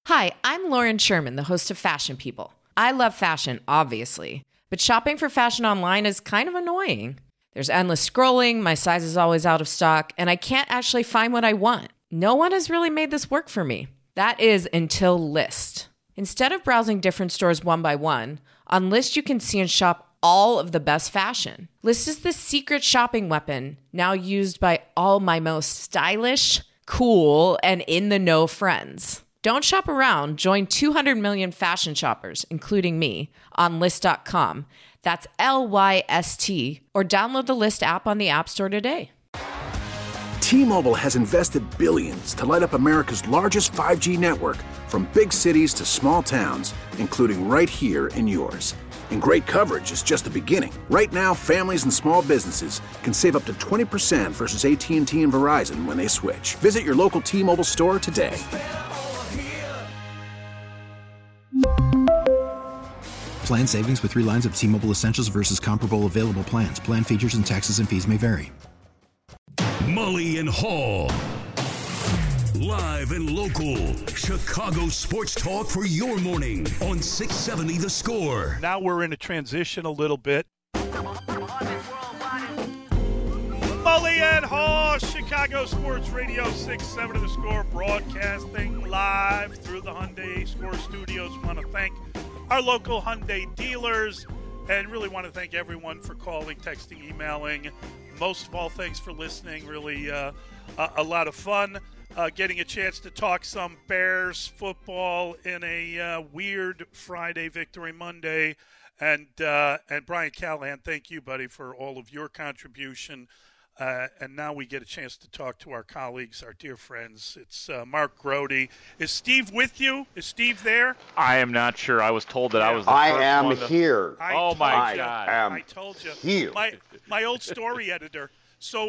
Hi, I'm Lauren Sherman, the host of Fashion People. I love fashion, obviously, but shopping for fashion online is kind of annoying. There's endless scrolling, my size is always out of stock, and I can't actually find what I want. No one has really made this work for me. That is until Lyst. Instead of browsing different stores one by one, on Lyst you can see and shop all of the best fashion. Lyst is the secret shopping weapon, now used by all my most stylish, cool, and in-the-know friends. Don't shop around. Join 200 million fashion shoppers, including me, on Lyst.com. That's Lyst, or download the Lyst app on the App Store today. T-Mobile has invested billions to light up America's largest 5G network, from big cities to small towns, including right here in yours. And great coverage is just the beginning. Right now, families and small businesses can save up to 20% versus AT&T and Verizon when they switch. Visit your local T-Mobile store today. Plan savings with 3 lines of T-Mobile Essentials versus comparable available plans. Plan features and taxes and fees may vary. Mully and Haw. Live and local. Chicago sports talk for your morning on 670 The Score. Now we're in a transition a little bit. Mully and Haw, Chicago Sports Radio 670 The Score, broadcasting live through the Hyundai Score Studios. We want to thank our local Hyundai dealers and really want to thank everyone for calling, texting, emailing. Most of all, thanks for listening. Really a lot of fun getting a chance to talk some Bears football in a weird Friday Victory Monday. And Brian Callahan, thank you, buddy, for all of your contribution. And now we get a chance to talk to our colleagues, our dear friends. It's Mark Grody. Is Steve with you? Is Steve there? I am not sure. I was told that I was the I first am one to... here. Oh, my God. I told you. Here. My old story editor. So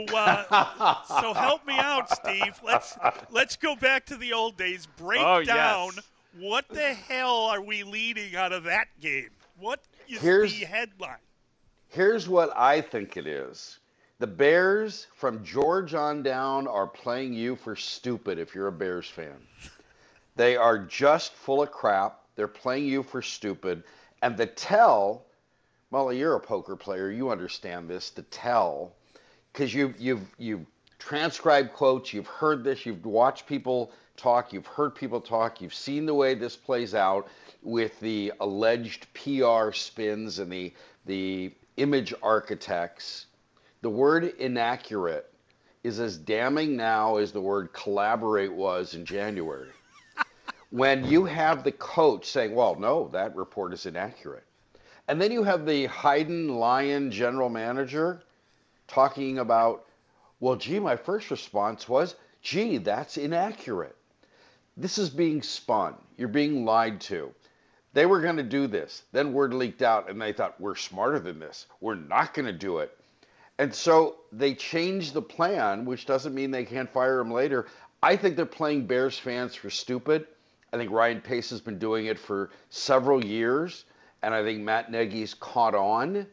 help me out, Steve. Let's go back to the old days. Break down what the hell are we leading out of that game? What is the headline? Here's what I think it is. The Bears, from George on down, are playing you for stupid if you're a Bears fan. They are just full of crap. They're playing you for stupid. And the tell, Molly, you're a poker player. You understand this, the tell, because you've transcribed quotes. You've heard this. You've watched people talk. You've heard people talk. You've seen the way this plays out with the alleged PR spins and the image architects. The word inaccurate is as damning now as the word collaborate was in January. When you have the coach saying, well, no, that report is inaccurate. And then you have the Hayden Lyon general manager talking about, well, gee, my first response was, gee, that's inaccurate. This is being spun. You're being lied to. They were going to do this. Then word leaked out, and they thought, we're smarter than this. We're not going to do it. And so they changed the plan, which doesn't mean they can't fire him later. I think they're playing Bears fans for stupid. I think Ryan Pace has been doing it for several years, and I think Matt Nagy's caught on.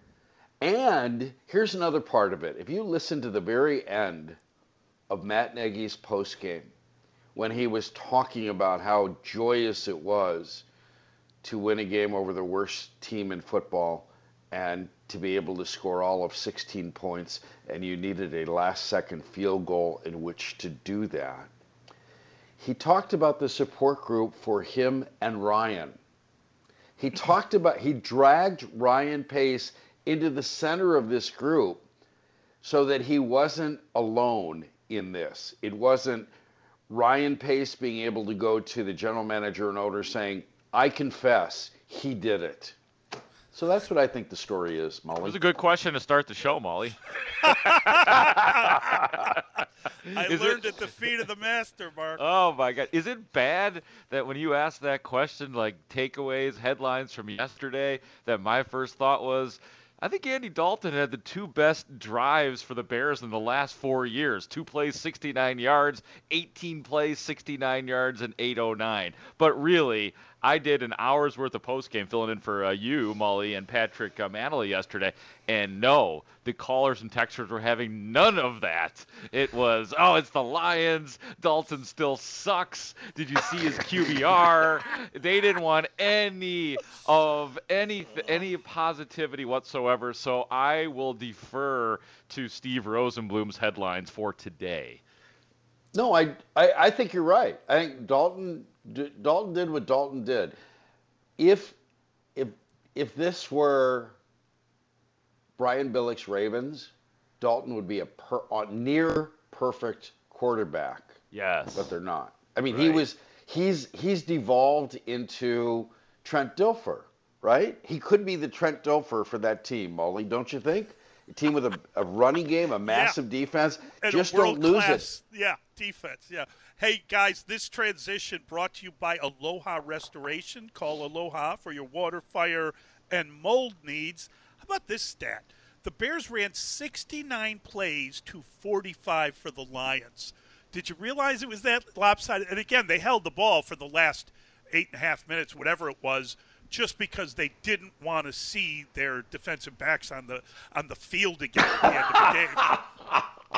And here's another part of it. If you listen to the very end of Matt Nagy's postgame, when he was talking about how joyous it was to win a game over the worst team in football and to be able to score all of 16 points, and you needed a last-second field goal in which to do that. He talked about the support group for him and Ryan. He dragged Ryan Pace into the center of this group so that he wasn't alone in this. It wasn't Ryan Pace being able to go to the general manager and owner saying, I confess, he did it. So that's what I think the story is, Molly. It was a good question to start the show, Molly. I learned at the feet of the master, Mark. Oh, my God. Is it bad that when you ask that question, like takeaways, headlines from yesterday, that my first thought was, I think Andy Dalton had the 2 best drives for the Bears in the last 4 years. 2 plays, 69 yards, 18 plays, 69 yards, and 809. But really, I did an hour's worth of postgame filling in for you, Molly, and Patrick Manley yesterday. And no, the callers and texters were having none of that. It was, oh, it's the Lions. Dalton still sucks. Did you see his QBR? They didn't want any positivity whatsoever. So I will defer to Steve Rosenblum's headlines for today. No, I think you're right. I think Dalton did what Dalton did. If this were Brian Billick's Ravens, Dalton would be a near perfect quarterback. Yes, but they're not. I mean, right. he's devolved into Trent Dilfer, right? He could be the Trent Dilfer for that team, Molly, don't you think? A team with a running game, a massive defense. And just don't lose it. Yeah, defense, yeah. Hey, guys, this transition brought to you by Aloha Restoration. Call Aloha for your water, fire, and mold needs. How about this stat? The Bears ran 69 plays to 45 for the Lions. Did you realize it was that lopsided? And, again, they held the ball for the last 8.5 minutes, whatever it was, just because they didn't want to see their defensive backs on the field again at the end of the game.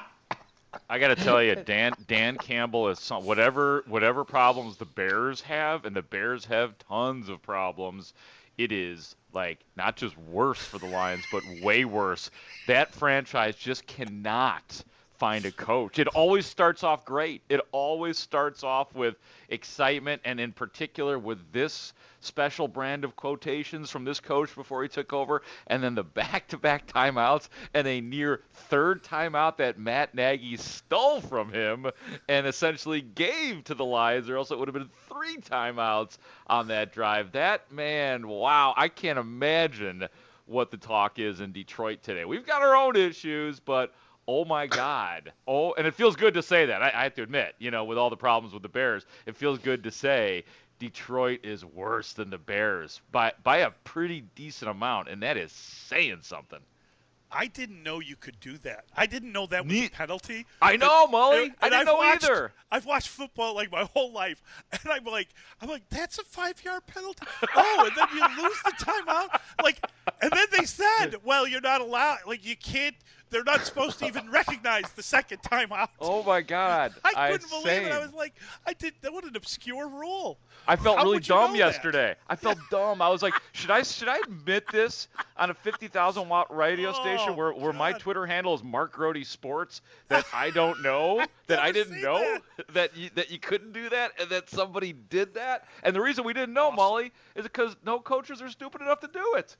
I got to tell you, Dan Campbell is whatever problems the Bears have, and the Bears have tons of problems. It is like not just worse for the Lions, but way worse. That franchise just cannot find a coach. It always starts off great. It always starts off with excitement, and in particular with this special brand of quotations from this coach before he took over, and then the back-to-back timeouts and a near third timeout that Matt Nagy stole from him and essentially gave to the Lions, or else it would have been 3 timeouts on that drive. That, man, wow, I can't imagine what the talk is in Detroit today. We've got our own issues, but oh my God. Oh, and it feels good to say that. I have to admit, with all the problems with the Bears, it feels good to say Detroit is worse than the Bears by a pretty decent amount, and that is saying something. I didn't know you could do that. I didn't know that was a penalty. I know, Molly. I didn't know either. I've watched football like my whole life, and I'm like, that's a 5-yard penalty. Oh, and then you lose the timeout. And then they said, well, you're not allowed. You can't. They're not supposed to even recognize the second timeout. Oh my God! I couldn't believe it. I was like, what an obscure rule. I felt really dumb yesterday. I felt dumb. I was like, should I admit this on a 50,000-watt radio station where my Twitter handle is Mark Grody Sports, that I don't know, that I didn't know that you couldn't do that, and that somebody did that? And the reason we didn't know, Molly, is because no coaches are stupid enough to do it.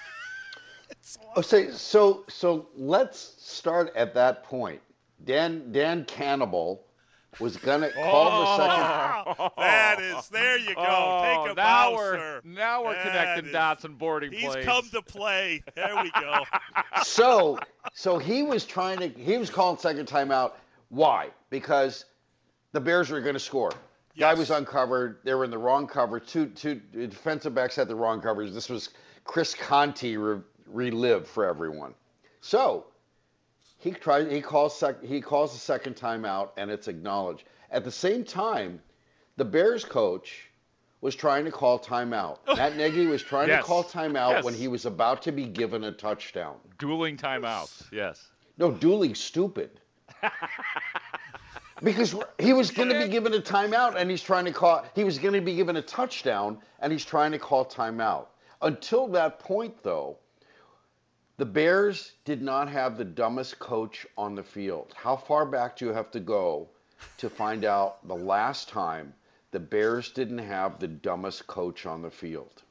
So let's start at that point. Dan Cannibal was going to call the second. There you go. Take a bow, sir. Now we're connecting dots and boarding plays. He's come to play. There we go. So he was calling second timeout. Why? Because the Bears were going to score. Yes. Guy was uncovered. They were in the wrong cover. Two defensive backs had the wrong coverage. This was Chris Conti relive for everyone. So he calls the second timeout, and it's acknowledged. At the same time, the Bears coach was trying to call timeout. Matt Nagy was trying to call timeout when he was about to be given a touchdown. Dueling timeouts, yes. No, dueling stupid. Because he was going to be given a timeout, and he was going to be given a touchdown, and he's trying to call timeout. Until that point, though, the Bears did not have the dumbest coach on the field. How far back do you have to go to find out the last time the Bears didn't have the dumbest coach on the field?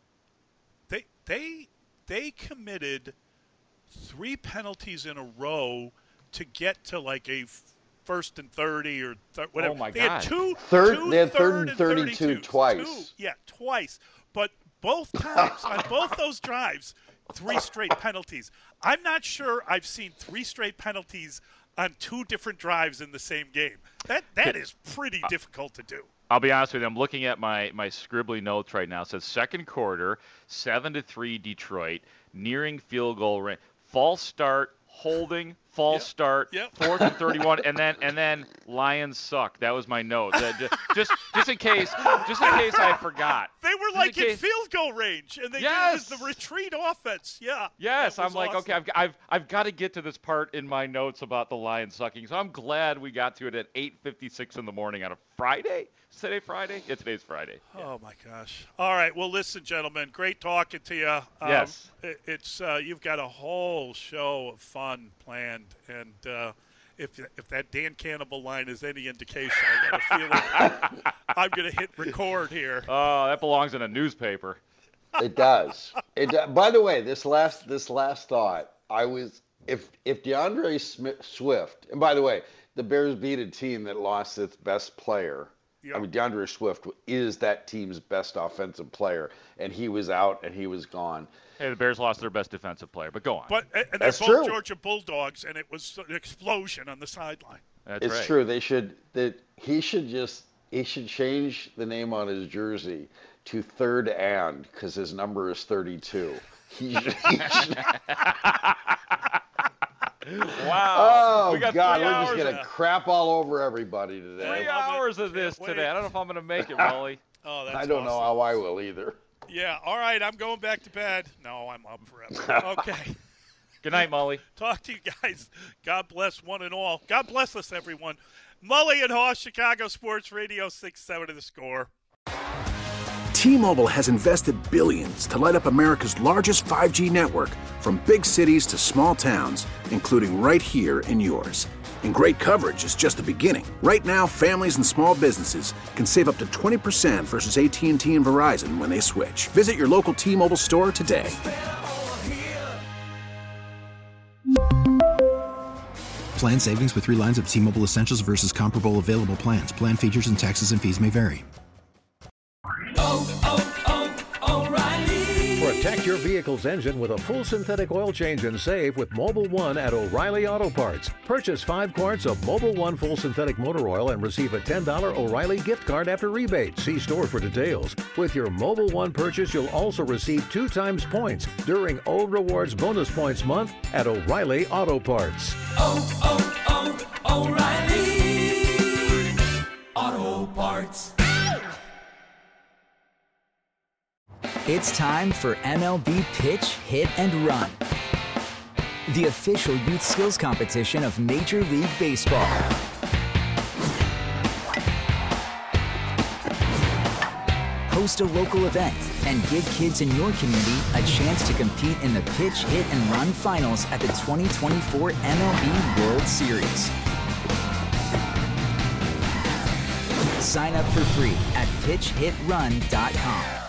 They committed 3 penalties in a row to get to a 1st and 30 or whatever. Oh my they God! They had third and 32 twice. Twice. But both times on both those drives, 3 straight penalties. I'm not sure I've seen 3 straight penalties on 2 different drives in the same game. That is pretty difficult to do. I'll be honest with you. I'm looking at my scribbly notes right now. It says second quarter, 7-3 Detroit, nearing field goal range. False start, holding, false start, Yep. 4th and 31, and then Lions suck. That was my note. Just in case I forgot. They were like in field goal range, and they did the retreat offense. Yeah. Yes, I'm like, awesome. okay, I've got to get to this part in my notes about the Lions sucking. So I'm glad we got to it at 8:56 in the morning on a Friday. Is today Friday? Yeah, today's Friday. Yeah. Oh my gosh! All right, well, listen, gentlemen, great talking to you. Yes, it's you've got a whole show of fun planned, and if that Dan Cannibal line is any indication, I got a feeling I'm going to hit record here. Oh, that belongs in a newspaper. It does. By the way, this last thought, if DeAndre Swift, and by the way, the Bears beat a team that lost its best player. Yep. I mean, DeAndre Swift is that team's best offensive player, and he was out and he was gone. Hey, the Bears lost their best defensive player, but go on. But and they're That's both true. Georgia Bulldogs, and it was an explosion on the sideline. That's It's right. true. He should change the name on his jersey to Third and, because his number is 32. He should. Wow. Oh, we got God, 3 we're hours. just going to crap all over everybody today. 3 hours of this Wait. today. I don't know if I'm going to make it, Molly. Oh, that's I don't know awesome. how I will either. Yeah, all right, I'm going back to bed. No, I'm up forever. Okay. Good night, Molly. Talk to you guys. God bless one and all. God bless us, everyone. Mully and Haw, Chicago Sports Radio 6-7 to the Score. T-Mobile has invested billions to light up America's largest 5G network, from big cities to small towns, including right here in yours. And great coverage is just the beginning. Right now, families and small businesses can save up to 20% versus AT&T and Verizon when they switch. Visit your local T-Mobile store today. Plan savings with 3 lines of T-Mobile Essentials versus comparable available plans. Plan features and taxes and fees may vary. Protect your vehicle's engine with a full synthetic oil change and save with Mobil 1 at O'Reilly Auto Parts. Purchase 5 quarts of Mobil 1 full synthetic motor oil and receive a $10 O'Reilly gift card after rebate. See store for details. With your Mobil 1 purchase, you'll also receive 2 times points during O Rewards Bonus Points Month at O'Reilly Auto Parts. O'Reilly Auto Parts. It's time for MLB Pitch, Hit, and Run, the official youth skills competition of Major League Baseball. Host a local event and give kids in your community a chance to compete in the Pitch, Hit, and Run finals at the 2024 MLB World Series. Sign up for free at pitchhitrun.com.